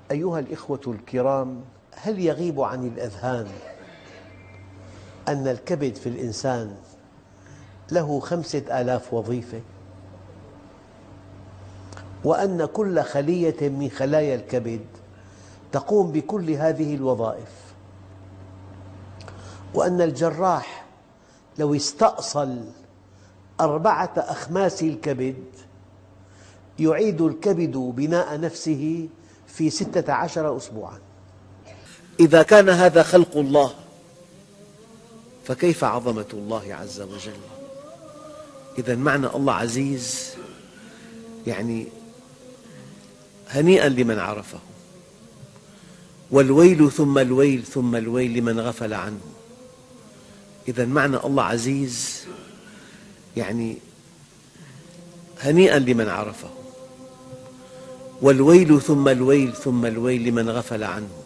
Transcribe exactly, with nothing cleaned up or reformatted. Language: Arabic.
أيها الإخوة الكرام، هل يغيب عن الأذهان أن الكبد في الإنسان له خمسة آلاف وظيفة، وأن كل خلية من خلايا الكبد تقوم بكل هذه الوظائف، وأن الجراح لو استأصل أربعة أخماس الكبد يعيد الكبد بناء نفسه في ستة عشر أسبوعاً. إذا كان هذا خلق الله فكيف عظمة الله عز وجل؟ إذا معنى الله عزيز يعني هنيئاً لمن عرفه، والويل ثم الويل ثم الويل لمن غفل عنه. إذا معنى الله عزيز يعني هنيئاً لمن عرفه، والويل ثم الويل ثم الويل لمن غفل عنه.